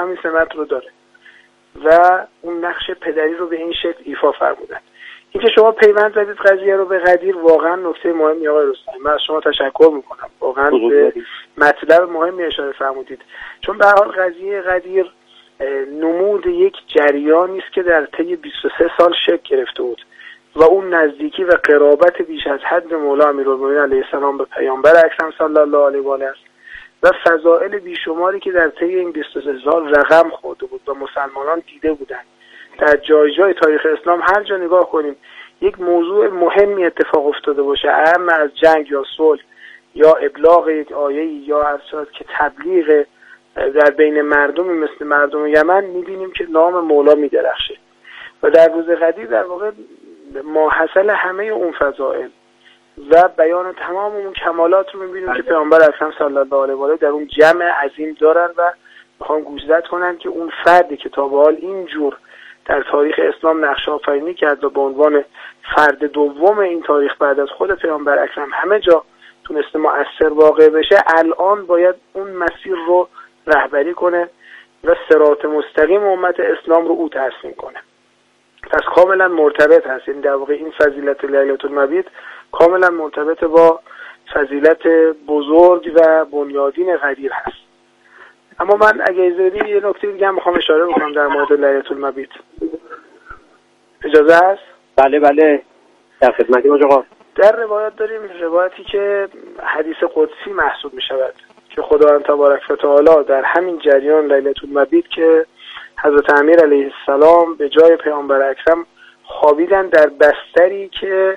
همین سمت رو داره و اون نقش پدری رو به این شکل ایفا فرمودن. اینکه شما پیوند زدید قضیه رو به قدیر واقعا نکته مهمی آقای رستمی، من از شما تشکر میکنم، واقعا به مطلب مهمی اشاره فرمودید. چون به هر حال قضیه قدیر نمود یک جریانی است که در طی 23 سال شکل گرفته بود و اون نزدیکی و قرابت بیش از حد مولا امیرالمومنین علیه السلام به پیامبر اکرم صلی الله علیه و آله است و فضائل بیشماری که در طی این 23 سال رقم خورده بود و مسلمانان دیده بودند. در جای جای تاریخ اسلام هر جا نگاه کنیم یک موضوع مهمی اتفاق افتاده باشه، اهم از جنگ یا صلح یا ابلاغ یک آیه یا ارشاد که تبلیغ در بین مردمی مثل مردم یمن، می‌بینیم که نام مولا می‌درخشه و در روز قدیر در واقع ماحصل همه اون فضائل و بیان تمام اون کمالات رو می‌بینیم که پیامبر اکرم صلی الله علیه و آله در اون جمع عظیم دارن و میخوان گوشزد کنن که اون فردی که تا به حال اینجور در تاریخ اسلام نقش آفرینی کرد و به عنوان فرد دوم این تاریخ بعد از خود پیامبر اکرم همه جا تونسته مؤثر واقع بشه، الان باید اون مسیر رو رهبری کنه و صراط مستقیم امت اسلام رو او ترسیم کنه. پس کاملا مرتبط هست، این در واقع این فضیلت لیلة المبیت کاملا مرتبط با فضیلت بزرگ و بنیادین قدیر هست. اما من اگه اجازه بدید یه نکته دیگه هم میخوام اشاره بکنم در مورد لیلة المبیت. اجازه هست؟ بله در خدمتیم آقا. در روایات داریم روایتی که حدیث قدسی محسوب می شود که خداوند تبارک و تعالی در همین جریان لیلة المبیت که حضرت امیر علیه السلام به جای پیامبر اکرم خوابیدن در بستری که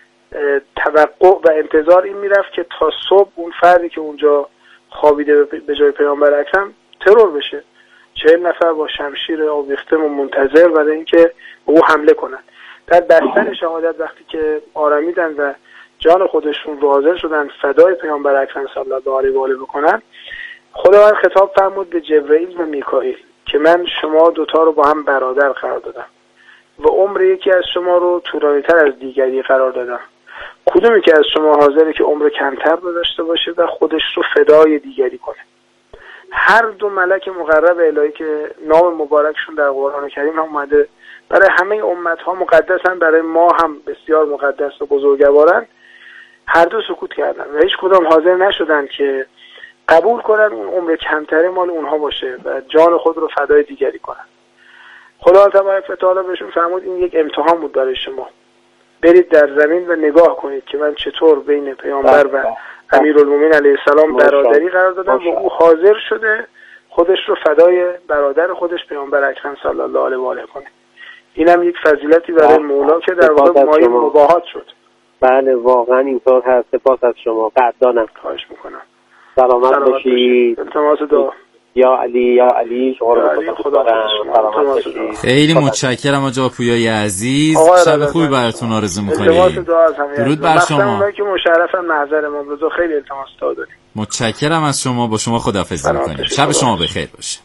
توقع و انتظار این میرفت که تا صبح اون فردی که اونجا خوابیده به جای پیامبر اکرم ترور بشه، 40 نفر با شمشیر آویخته و منتظر برای اینکه به او حمله کنن. در بستر شهادت وقتی که آرمیدن و جان خودشون رو حاضر شدن فدای پیامبر اکرم صلی الله علیه و آله بکنن، خداوند خطاب فرمود به جبرئیل و میکائیل که من شما دوتا رو با هم برادر قرار دادم و عمر یکی از شما رو طولانی‌تر از دیگری قرار دادم. کدومی که از شما حاضره که عمر کمتر داشته باشه و خودش رو فدای دیگری کنه؟ هر دو ملک مقرب الهی که نام مبارکشون در قرآن کریم هم اومده، برای همه امت‌ها مقدسن، برای ما هم بسیار مقدس و بزرگوارن، هر دو سکوت کردن و هیچ کدام حاضر نشدن که قبول کنن اون عمر کمتره مال اونها باشه و جان خود رو فدای دیگری کنن. خدا تبارک و تعالی بهشون فرمود این یک امتحان بود برای شما، برید در زمین و نگاه کنید که من چطور بین پیامبر و امیرالمومنین علیه السلام برادری قرار دادم و او حاضر شده خودش رو فدای برادر خودش پیامبر اکرم صلی الله علیه و آله کنه. اینم یک فضیلتی برای مولا که در واقع مایه مباهات شد. بله واقعا اینطور هست. سپاس از شما، قدردانم. خواهش میکنم. سلامت باشید. التماس دعا. یا علی شما رو خدا سلامت باشید. خیلی متشکرم آقا پویای عزیز. شب خوبی براتون آرزو می‌کنیم. درود بر شما. من که مشرفم محضر ما بزرگ، خیلی التماس دعا داریم. متشکرم از شما. با شما خداحافظی می‌کنیم. شب شما بخیر باشه.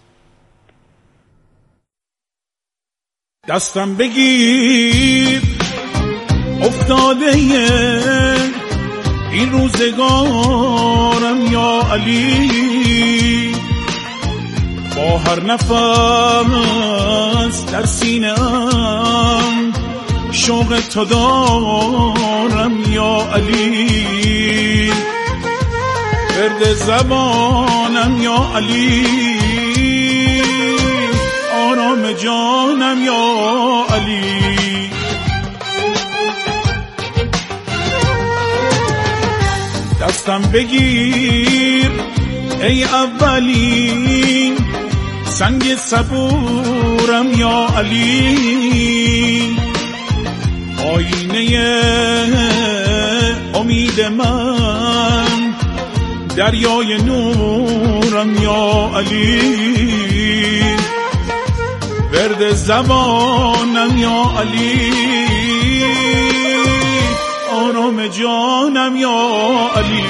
دستم بگیر افتاده این روزگارم یا علی، با هر نفس در سینه‌ام شوق تو دارم یا علی، ورد زبانم یا علی، آرام جانم یا علی. دستم بگیر ای اولین سنگ صبورم یا علی، آینه امید من دریای نورم یا علی، ورد زبانم یا علی، آرام جانم یا علی.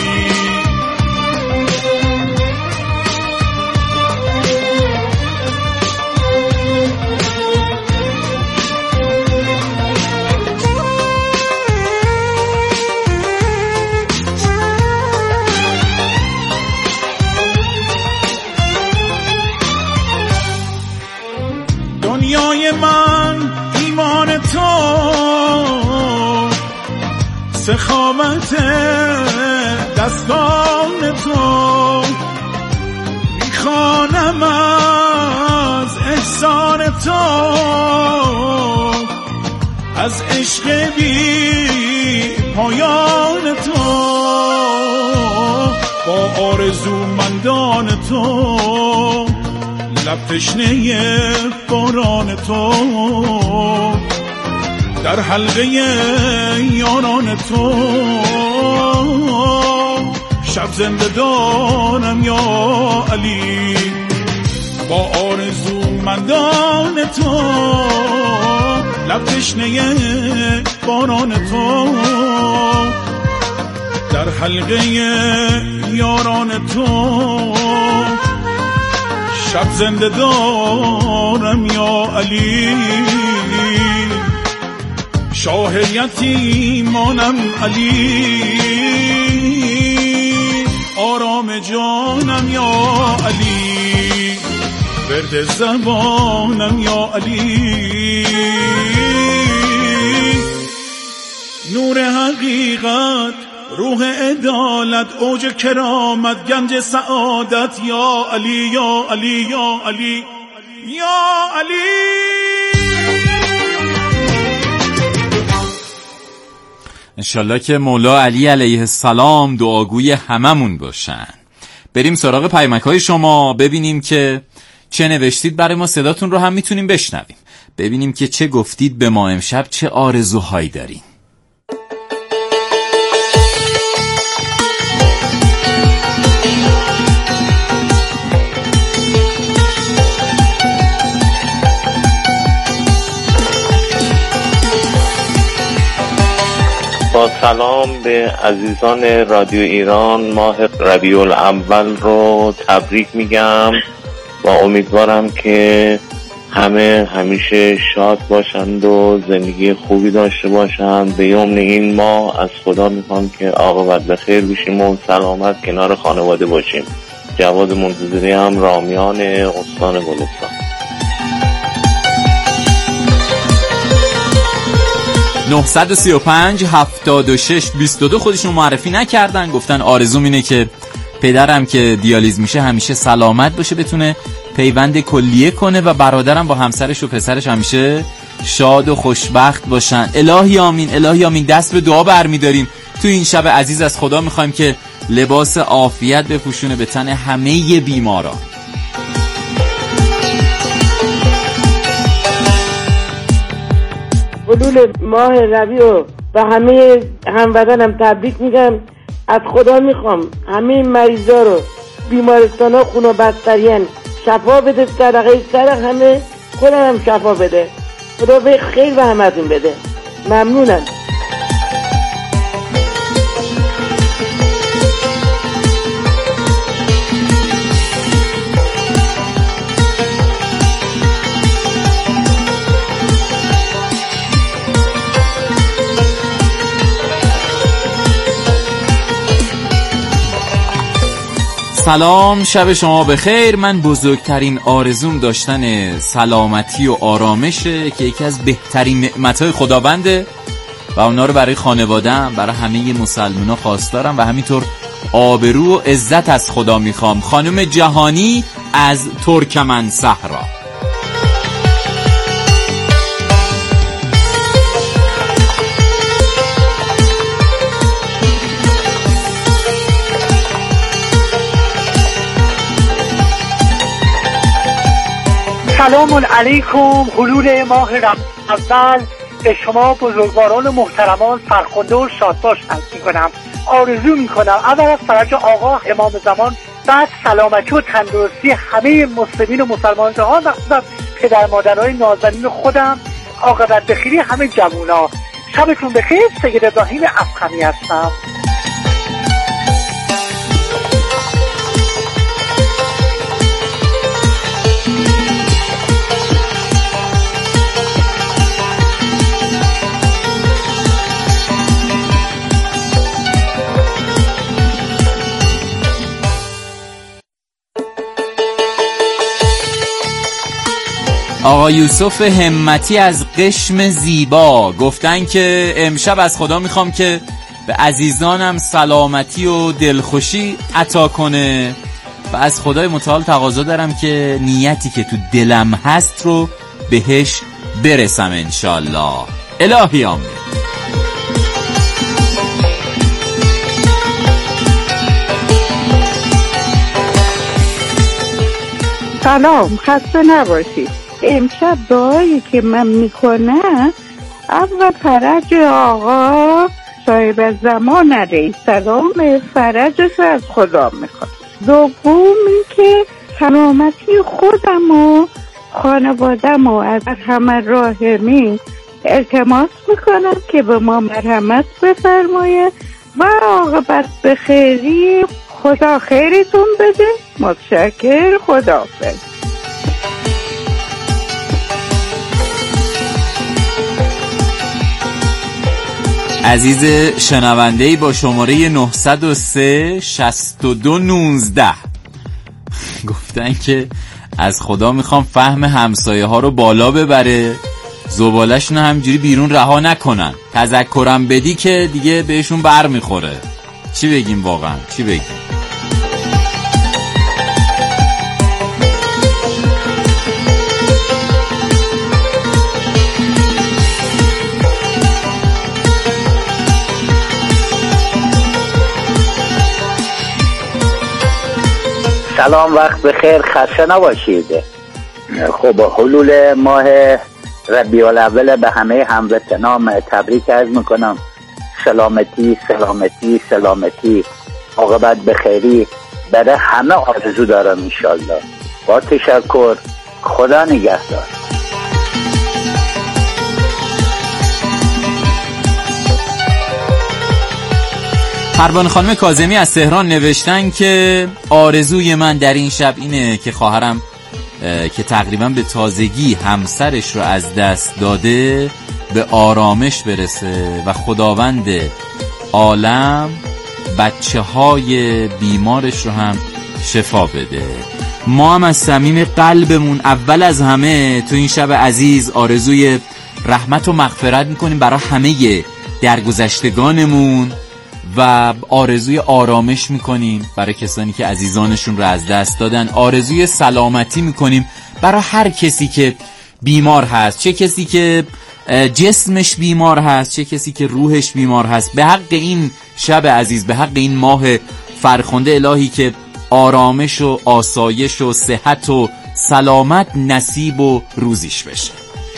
دنیای من ایمان تو، سخاوت دستان تو، میخوانم از احسان تو، از عشق بی پایان تو، با آرزومندان تو، لب تشنه باران تو، در حلقه یاران تو، شب زنده دارم یا علی، با آرزومندان تو، لب تشنه باران تو، در حلقه یاران تو، شب زنده دارم یا علی، شاه یتیمانم علی، آرام جانم یا علی، ورد زبانم یا علی، نور حقیقت، روح عدالت، اوج کرامت، گنج سعادت یا علی یا علی یا علی یا علی. انشالله که مولا علی علیه السلام دعاگوی هممون باشن. بریم سراغ پیامک‌های شما، ببینیم که چه نوشتید برای ما، صداتون رو هم میتونیم بشنویم، ببینیم که چه گفتید به ما امشب، چه آرزوهایی دارین. با سلام به عزیزان رادیو ایران، ماه ربیع الاول رو تبریک میگم و امیدوارم که همه همیشه شاد باشند و زندگی خوبی داشته باشند. به یمن این ماه از خدا میخوام که عاقبت به خیر بشیم و سلامت کنار خانواده باشیم. جواد منتظری هم، رامیان، استان گلستان. 935 76 22 خودشون معرفی نکردن، گفتن آرزوم اینه که پدرم که دیالیز میشه همیشه سلامت باشه، بتونه پیوند کلیه کنه و برادرم با همسرش و پسرش همیشه شاد و خوشبخت باشن. الهی آمین، الهی آمین. دست به دعا برمیداریم تو این شب عزیز، از خدا میخوایم که لباس عافیت بپوشونه به تن همه بیماران. حلول ماه ربیع و همه هموطنم تبریک میگم. از خدا میخوام همه مریضا رو، بیمارستان ها، خونه بستریان شفا بده، صدقه سر همه، خودم هم شفا بده. خدا به خیر و همتون بده. ممنونم. سلام، شب شما بخیر. من بزرگترین آرزوم داشتن سلامتی و آرامشه که یکی از بهترین نعمتهای خداونده و اونا رو برای خانواده‌ام، برای همه مسلمان‌ها خواستارم و همینطور آبرو و عزت از خدا میخوام. خانم جهانی از ترکمن صحرا. سلام علیکم. حلول ماه اول به شما بزرگواران و محترمان فرخنده و شادباش میکنم. آرزو میکنم اول از فرج آقا امام زمان، بعد سلامتی و تندرستی همه مسلمین و مسلمان جهان و خصوصا پدر مادرای نازنین خودم، عاقبت بخیری همه جوونا. شبتون بخیر. سید ابراهیم افخمی هستم. آقا یوسف همتی از قشم زیبا گفتن که امشب از خدا میخوام که به عزیزانم سلامتی و دلخوشی عطا کنه و از خدای متعال تقاضا دارم که نیتی که تو دلم هست رو بهش برسم انشالله. الهی آمین. سلام، خسته نباشید. امشب دعایی که من میکنم اول فرج آقا صاحب زمان علیه السلام، فرجش از خدا میکنم. دوم این که سلامتی خودم و خانوادم و از همه راهمی التماس میکنم که به ما مرحمت بفرمایه و عاقبت به خیری. خدا خیرتون بده. متشکر. خداحافظ. عزیز شنونده‌ای با شماره 903 62 19 گفتن که از خدا میخوام فهم همسایه ها رو بالا ببره، زبالشون همجوری بیرون رها نکنن. تذکرم بدی که دیگه بهشون بر میخوره. چی بگیم واقعا؟ چی بگیم؟ سلام، وقت بخیر، خسته نباشید. خب حلول ماه ربیع الاول به همه هموطنان تبریک عرض میکنم. سلامتی سلامتی سلامتی، عاقبت بخیری برای همه آرزو دارم انشالله. با تشکر. خدا نگهدار. پروانه خانم کاظمی از تهران نوشتن که آرزوی من در این شب اینه که خواهرم که تقریبا به تازگی همسرش رو از دست داده به آرامش برسه و خداوند عالم بچه های بیمارش رو هم شفا بده. ما هم از صمیم قلبمون اول از همه تو این شب عزیز آرزوی رحمت و مغفرت میکنیم برای همه درگذشتگانمون و آرزوی آرامش میکنیم برای کسانی که عزیزانشون رو از دست دادن. آرزوی سلامتی میکنیم برای هر کسی که بیمار هست، چه کسی که جسمش بیمار هست، چه کسی که روحش بیمار هست. به حق این شب عزیز، به حق این ماه فرخنده، الهی که آرامش و آسایش و صحت و سلامت نصیب و روزیش بشه.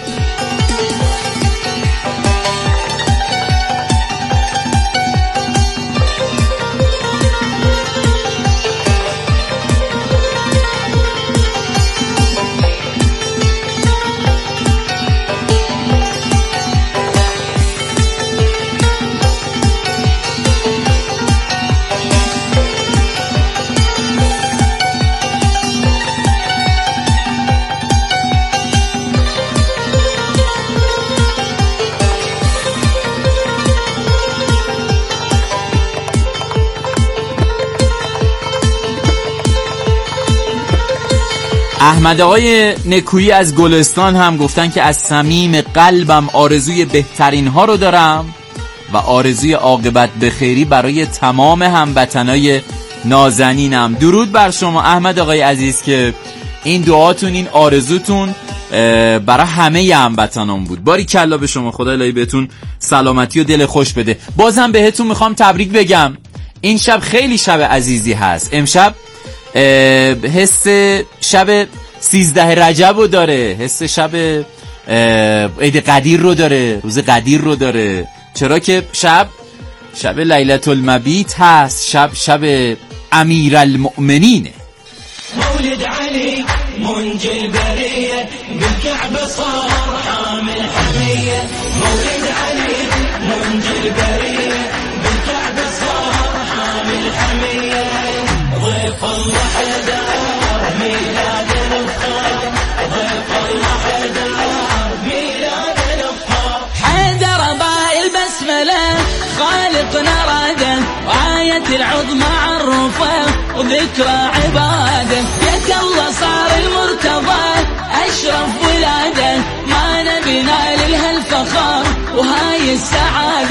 احمد آقای نکویی از گلستان هم گفتن که از صمیم قلبم آرزوی بهترین ها رو دارم و آرزوی عاقبت بخیری برای تمام هموطنای نازنینم. درود بر شما احمد آقای عزیز که این دعاتون، این آرزوتون برای همه هموطنان بود. باریکلا به شما، خدا الهی بهتون سلامتی و دل خوش بده. بازم بهتون میخوام تبریک بگم. این شب خیلی شب عزیزی هست. امشب حس شب 13 رجب رو داره، حس شب عید قدیر رو داره، روز قدیر رو داره. چرا که شب لیلة المبیت هست، شب امیر المؤمنینه. مولد علی منجي البرية بالكعبة صار حامل حمية. مولد علي منجي البرية بالكعبة صار حامل حمية. ضيف الله حدار ميلاد الفخار، ضيف الله حدار ميلاد الفخار. حيدر باي البسملة خالقنا راده، وآية العظمى عرفه وذكرى عباده. يا الله صار المرتضى أشرف ولاية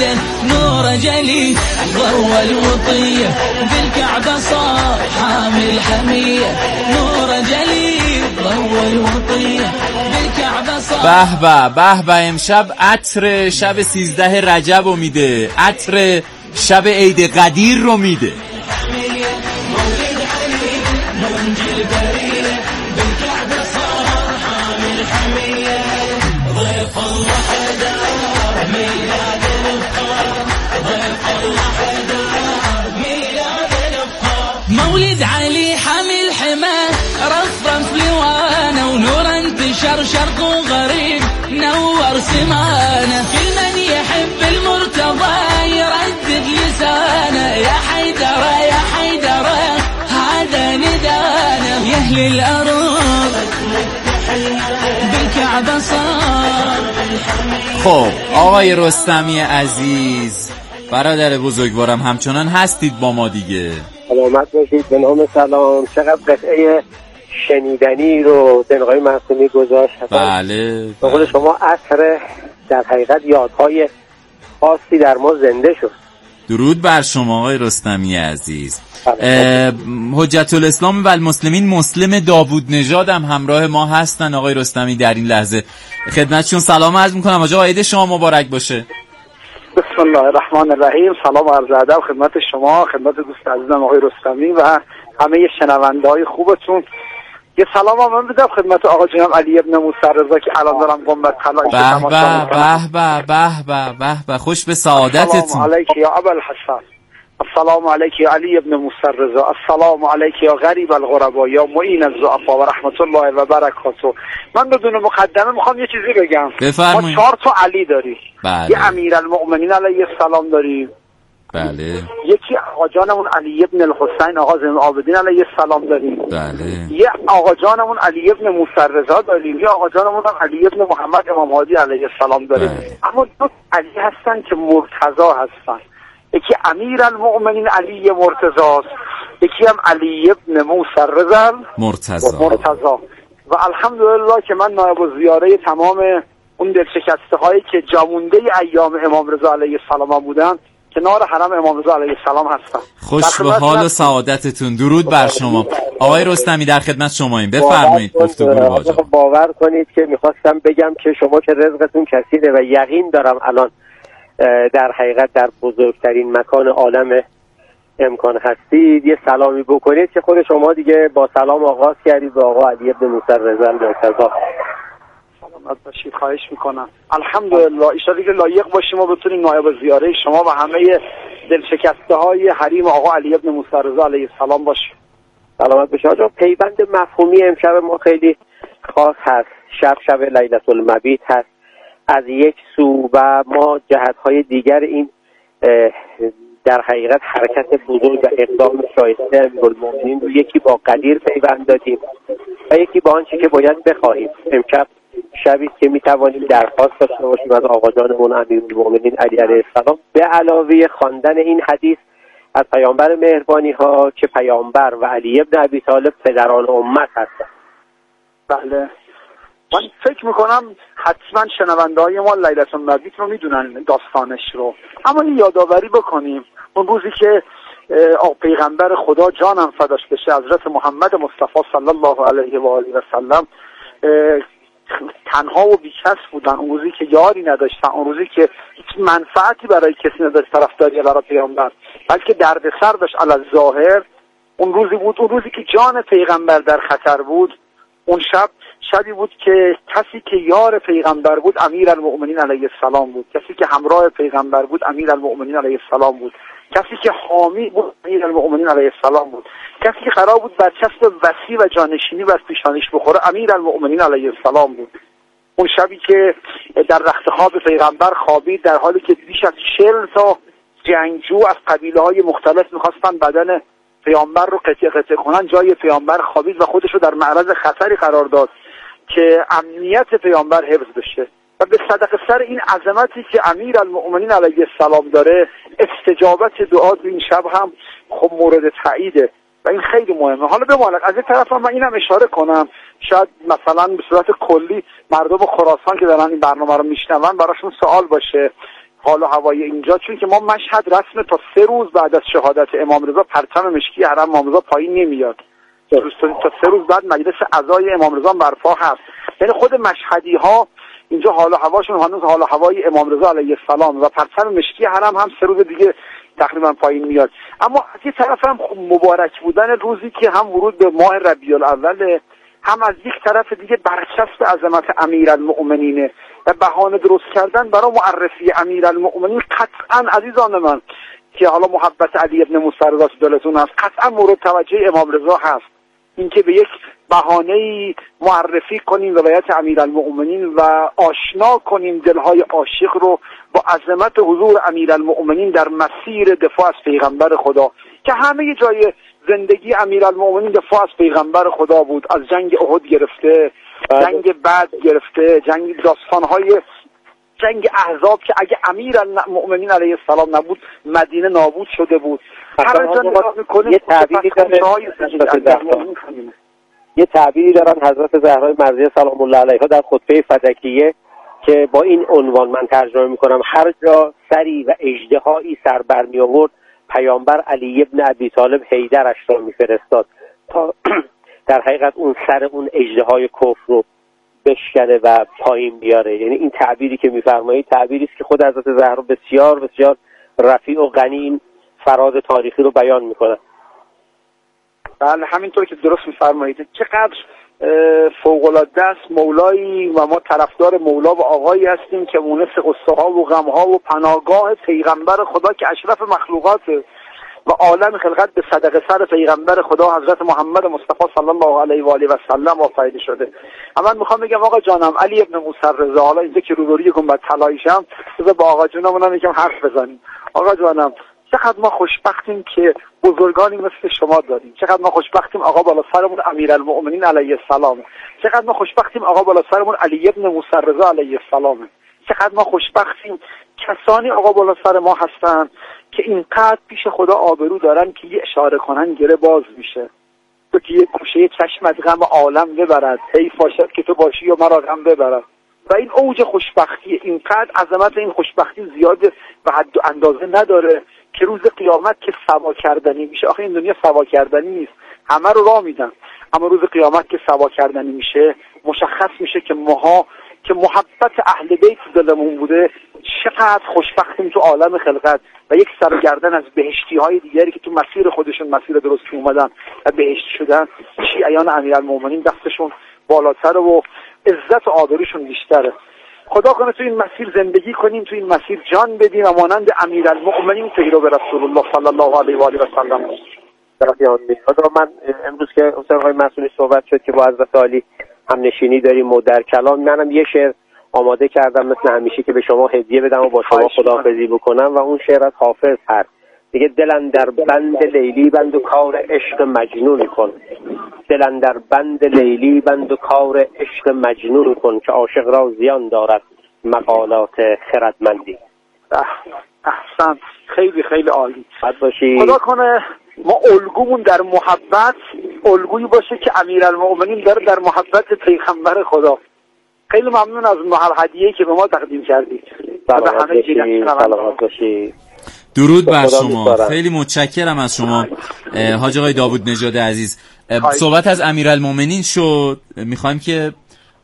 ميده نور جلي ضوى الوطية بالكعبة صار حامل حمية نور جلي ضوى الوطية بالكعبة صار به به امشب عطر شب 13 رجب رو میده، عطر شب عید قدیر رو میده. مولد علي منجي البرية بالكعبة صار حامل حمية ضيف الله حدار ميلاد الابطال ضيف الله حدار ميلاد الابطال مولد علي حامل حماه رفرف لوانه ونور انتشر شرق وغريب نور سمانه كل من يحب المرتضى يردد لسانه يا حيدره يا حيدره هذا ندانه يا اهل الارض بالكعبه صار. خب آقای رستمی عزیز برادر بزرگوارم همچنان هستید با ما دیگه. سلامت باشید. به نام سلام. چقدر قطعه شنیدنی رو دنقای معصومی گذاشت. بله به قول شما عطر در حقیقت یادهای خاصی در ما زنده شد. درود بر شما آقای رستمی عزیز. حجت الاسلام و المسلمین مسلم داوود نژاد هم همراه ما هستن. آقای رستمی در این لحظه خدمتشون سلام عرض میکنم. آقا عید شما مبارک باشه. بسم الله الرحمن الرحیم. سلام و عرض ادب خدمت شما، خدمت دوست عزیزم آقای رستمی و همه شنونده‌های خوبتون. یه سلام هم من بدم خدمت آقا جناب علی ابن موسی رضا که الان دارم گنبد طلایی تماشا می‌کنم. به به خوش به سعادتتون. السلام علیک یا ابا الحسن، السلام علیک یا علی ابن موسی رضا، السلام علیک یا غریب الغربا یا معین الضعفا و رحمت الله و برکاته. من بدون مقدمه میخوام یه چیزی بگم. بفرمایید. ما 4 تا علی داریم. بله. یه امیرالمؤمنین علیه السلام داریم. بله. یکی آقا جانمون علی ابن الحسین آقا زین العابدین علیه السلام داریم. بله. یه آقا جانمون علی ابن موسی رضا داریم. یه آقا جانمون علی ابن محمد امام هادی علیه السلام داریم. بله. اما 2 علی هستن که مرتضی هستن. یکی امیرالمؤمنین علی مرتضی است، یکی هم علی ابن موسی رضا مرتضی. و الحمدلله که من نایب الزیاره تمام اون دلشکسته هایی که جامونده ایام امام رضا علیه السلام بودن کنار حرم امام رضا علیه السلام هستن. خوش به حال و سعادتتون. درود بر شما. آقای رستمی در خدمت شماییم. بفرمایید گفتگو رو واجب. باور کنید که میخواستم بگم که شما که رزقتون کثیره و یقین دارم الان در حقیقت در بزرگترین مکان عالم امکان هستید یه سلامی بکنید که خود شما دیگه با سلام آغاز کردید به آقا علی ابن موسی رضا المرتضی. سلامت باشید. خواهش میکنم. الحمدلله ایشالا که لایق باشیم و بتونیم نایب زیاره شما و همه دلشکسته های حریم آقا علی ابن موسی رضا علیه السلام باشیم. سلامت باشید. آقا پیوند مفهومی امشب ما خیلی خاص هست. شب لیلة المبیت هست از یک سو و ما جهت‌های دیگر این در حقیقت حرکت بزرگ و اقدام شایسته امیرالمؤمنین رو یکی با قدیر پیوند دادیم و یکی با آنچه که باید بخواهیم. امشب شبی که میتوانیم درخواست داشته باشیم از آقا جانمون امیرالمؤمنین علی علیه السلام به علاوه خواندن این حدیث از پیامبر مهربانی ها که پیامبر و علی ابن ابی طالب پدران امت هستند. بله. من فکر میکنم حتما شنونده های ما لیلة المبیت رو میدونن داستانش رو، اما این یادآوری بکنیم اون روزی که پیغمبر خدا جانم فداش بشه حضرت محمد مصطفی صلی الله علیه و آله و سلم تنها و بیکس بودن، اون روزی که یاری نداشتن، اون روزی که هیچ منفعتی برای کسی نداشت طرفداری برای پیغمبر، بلکه دردسر داشت علی الظاهر. اون روزی بود، اون روزی که جان پیغمبر در خطر بود. اون شبی بود که کسی که یار پیغمبر بود امیرالمؤمنین علیه السلام بود، کسی که همراه پیغمبر بود امیرالمؤمنین علیه السلام بود، کسی که حامی بود امیرالمؤمنین علیه السلام بود، کسی که قرار بود برچسب وسیع و جانشینی بر پیشانیش بخوره امیرالمؤمنین علیه السلام بود. اون شبی که در رخت خواب پیغمبر خوابید در حالی که بیش از 40 تا جنگجو از قبیله‌های مختلف می‌خواستن بدن پیامبر رو قطعه کنن، جای پیامبر خوابید و خودش رو در معرض خطری قرار داد که امنیت پیامبر حفظ بشه و به صدق سر این عظمتی که امیرالمؤمنین علیه السلام داره استجابت دعا تو این شب هم خب مورد تاییده و این خیلی مهمه. حالا بماند از این طرف من اینم اشاره کنم، شاید مثلا به صورت کلی مردم خراسان که دارن این برنامه رو میشنون براشون سوال باشه. حال و هوای اینجا، چون که ما مشهد رسم تا 3 روز بعد از شهادت امام رضا پرچم مشکی حرم امام رضا پایین نمیاد. تا 3 روز بعد مجلس عزای امام رضا برپا هست. یعنی خود مشهدی ها اینجا حال و هواشون هنوز حال و هوای امام رضا علیه السلام و پرچم مشکی حرم هم 3 روز دیگه تقریبا پایین میاد. اما از یه طرف هم مبارک بودن روزی که هم ورود به ماه ربیع الاول، هم از یک طرف دیگه برچسب عظمت امیرالمؤمنینه و بهانه درست کردن برای معرفی امیرالمؤمنین. قطعا عزیزان من که حالا محبت علی ابن موسی رضا دلتون هست، قطعا مورد توجه امام رضا هست اینکه به یک بهانه‌ای معرفی کنیم ولایت امیرالمؤمنین و آشنا کنیم دلهای عاشق رو با عظمت حضور امیرالمؤمنین در مسیر دفاع از پیغمبر خدا، که همه جای زندگی امیرالمؤمنین دفاع از پیغمبر خدا بود. از جنگ احد گرفته، جنگ بدر گرفته، داستانهای جنگ احزاب که اگه امیرالمؤمنین علیه السلام نبود مدینه نابود شده بود. هر جا نگاه می‌کنیم یه تعبیری دارن حضرت زهرا مرضیه سلام الله علیها در خطبه فدکیه که با این عنوان من ترجمه میکنم: هر جا سری و اژدهایی سر برمی آورد پیامبر علی ابن ابی طالب حیدرش را میفرستاد تا در حقیقت اون سر اون اژدهای کفر رو بشکنه و پایین بیاره. یعنی این تعبیری که میفرمایید تعبیری است که خود حضرت زهرا بسیار بسیار رفیع و غنی این فراز تاریخی رو بیان میکنه. بله همینطور که درست میفرمایید. چقدر فوق‌العاده است مولایی و ما طرفدار مولا و آقایی هستیم که مونس غصه ها و غم ها و پناهگاه پیغمبر خدا که اشرف مخلوقات و عالم خلقت به صدقه سر پیغمبر خدا حضرت محمد مصطفی صلی الله علیه و آله و سلم آفریده شده. اما میخوام بگم آقا جانم علی ابن موسی رضا، حالا اینجا که روبروی گنبد طلاییشم بذار با آقا جونمون یکم حرف بزنیم. آقا جانم چقدر ما خوشبختیم که بزرگانی مثل شما داریم. چقدر ما خوشبختیم آقا بالا سرمون امیرالمؤمنین علیه السلام. چقدر ما خوشبختیم آقا بالا سرمون علی ابن موسی رضا علیه السلام. چقدر ما خوشبختیم کسانی آقا بالا سر ما هستن که اینقدر پیش خدا آبرو دارن که یه اشاره کنن گره باز میشه. تو که یه گوشه چشم از غم عالم ببرد، حیف باشد که تو باشی و مرا غم ببرد. و این اوج خوشبختیه. اینقدر عظمت این خوشبختی زیاده و حد و اندازه نداره که روز قیامت که سوا کردنی میشه. آخه این دنیا سوا کردنی نیست، همه رو راه میدن، اما روز قیامت که سوا کردنی میشه مشخص میشه که ماها که محبت اهل بیت دلمون بوده چقدر خوشبختیم تو عالم خلقت و یک سرگردن از بهشتی های دیگری که تو مسیر خودشون مسیر درستی اومدن و بهشت شدن. شیعیان امیرالمؤمنین دستشون بالاتر و عزت و آبروشون بیشتره. خدا کنه تو این مسیر زندگی کنیم، تو این مسیر جان بدیم و مانند امیرالمؤمنین پیرو به رسول الله صلی الله علیه و آله و سلم. من امروز که حسین آقای مسئولی صحبت شد که با حضرت علی هم نشینی داریم و در کلام منم یه شعر آماده کردم مثل همیشه که به شما هدیه بدم و با شما خداحافظی بکنم و اون شعر از حافظ هست. دیگه دلن در بند لیلی بند و کار عشق مجنون کن، دلن در بند لیلی بند و کار عشق مجنون کن که عاشق را زیان دارد مقالات خردمندی. احسن، خیلی خیلی عالی. بد باشی. خدا کنه ما الگومون در محبت الگویی باشه که امیرالمؤمنین داره در محبت پیغمبر خدا. خیلی ممنون از هدیه‌ای که به ما تقدیم کردید. سلامت باشی. درود بر شما. خیلی متشکرم از شما حاج آقای داوود نژاد عزیز. صحبت از امیرالمؤمنین شد. میخوایم که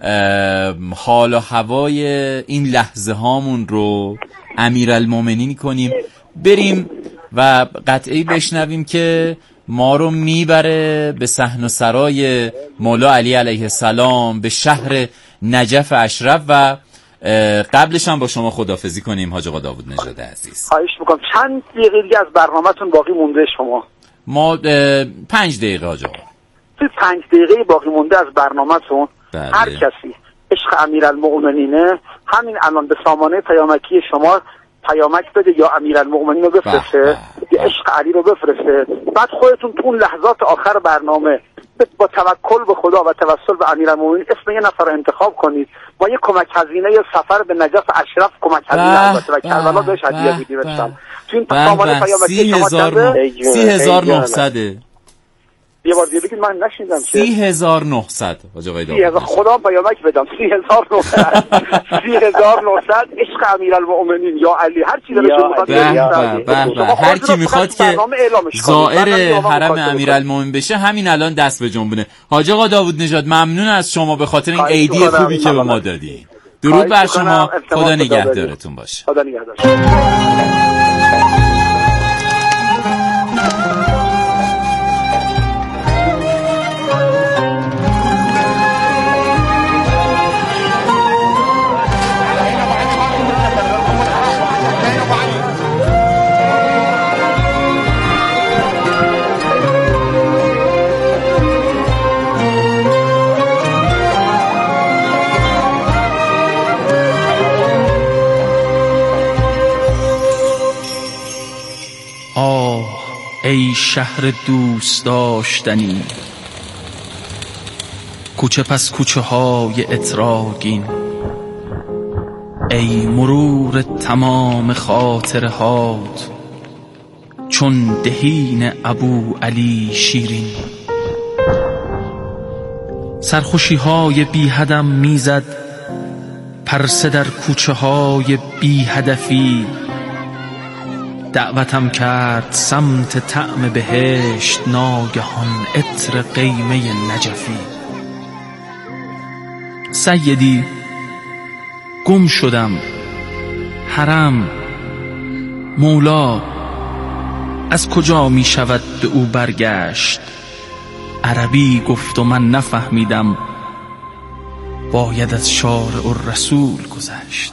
حال و هوای این لحظه هامون رو امیرالمؤمنین کنیم، بریم و قطعی بشنویم که ما رو میبره به صحن و سرای مولا علی علیه السلام به شهر نجف اشرف و قبلش هم با شما خداحافظی کنیم حاج آقا داوود نژاد عزیز. خواهش میکنم. چند دقیقه دیگه از برنامه‌تون باقی مونده شما؟ ما 5 دقیقه حاج آقا. توی 5 دقیقه باقی مونده از برنامه‌تون هر کسی عشق امیرالمؤمنینه همین الان به سامانه پیامکی شما پیامک بده یا امیرالمؤمنین رو بفرسته یا عشق علی رو بفرسته. بعد خودتون تو اون لحظات آخر برنامه با توکل به خدا و توسل به امیرالمؤمنین اسم یه نفر رو انتخاب کنید. ما یه کمک هزینه یا سفر به نجف اشرف کمک هزینه البته و کربلا بهش هدیه میدیم ان شاء الله. تو این سامانه پیامکی شما 30,900 یه بار دیگه بگید، من نشنیدم. 30,900 حاج آقای داوود. خدا پیامک بدم. 30,900 عشق امیرالمؤمنین یا علی، هر چی داره شما بخواد. هر کی میخواد که زائر حرم امیرالمؤمنین بشه همین الان دست به جنبونه. حاج آقا داوود نژاد ممنون از شما به خاطر این ایدی خوبی که به ما دادی. درود بر شما. خدا نگهدارتون باشه. خدا نگهدار. ای شهر دوست داشتنی، کوچه پس کوچه های اتراگین، ای مرور تمام خاطره هات چون دهین ابو علی شیرین. سرخوشی های بی حدم میزد پرسه در کوچه های بی هدفی، دعوتم کرد سمت طعم بهشت ناگهان عطر قیمه نجفی. سیدی گم شدم، حرم مولا از کجا می شود به او برگشت؟ عربی گفت و من نفهمیدم، باید از شارع الرسول گذشت.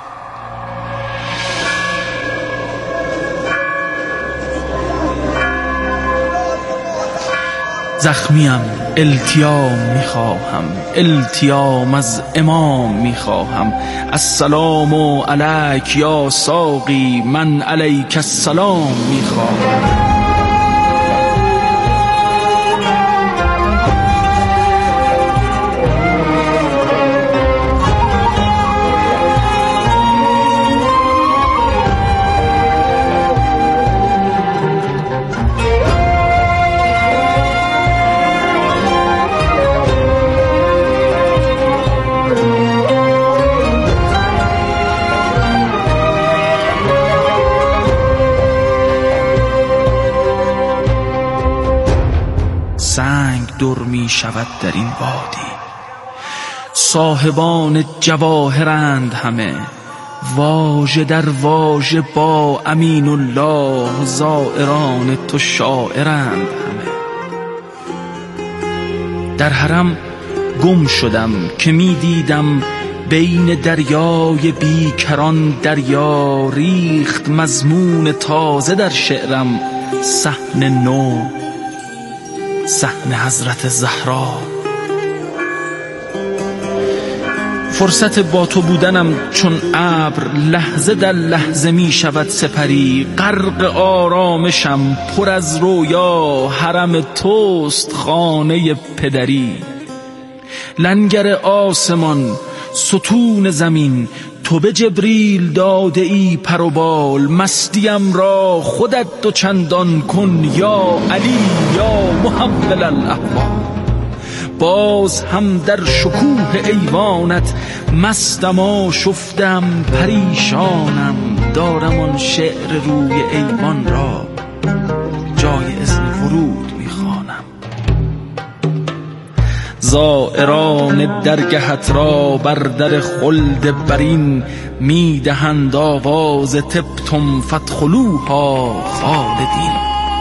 زخمیم التیام میخواهم، التیام از امام میخواهم. السلام علیک یا ساقی، من علیک السلام میخواهم. دور می شود در این وادی، صاحبان جواهرند همه، واژه در واژه با امین الله، زائران تو شاعرند همه. در حرم گم شدم که می دیدم بین دریای بیکران دریا، ریخت مضمون تازه در شعرم، صحن نو، صحن حضرت زهرا. فرصت با تو بودنم چون ابر، لحظه در لحظه می شود سپری، غرق آرامشم پر از رویا، حرم توست خانه پدری. لنگر آسمان ستون زمین، تو به جبریل داده ای پر و بال، مستیم را خودت دو چندان کن یا علی یا محول الاحوال. باز هم در شکوه ایوانت مستم آشفتم پریشانم، دارم آن شعر روی ایوان را جای اذن ورود میخوانم. زائران درگهت را بر در خلد برین، میدهند آواز تبتم فادخلوها خالدین.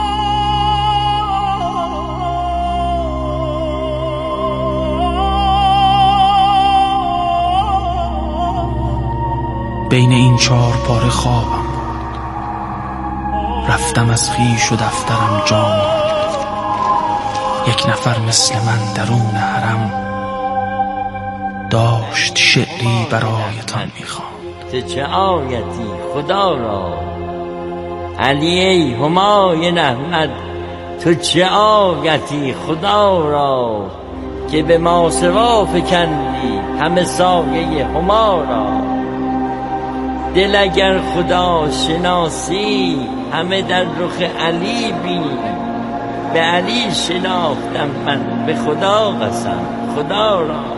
بین این چهار پاره خوابم بود، رفتم از خویش و دفترم جا ماند. یک نفر مثل من درون حرم داشت شعری برایتان میخواند. چه آیتی خدا را، علی ای همایون احمد، تو چه آیتی خدا را، که به ماسوا فکندی همه سایه هما را. دل اگر خدا شناسی همه در رخ علی بین، به علی شناختم من به خدا قسم، خدا را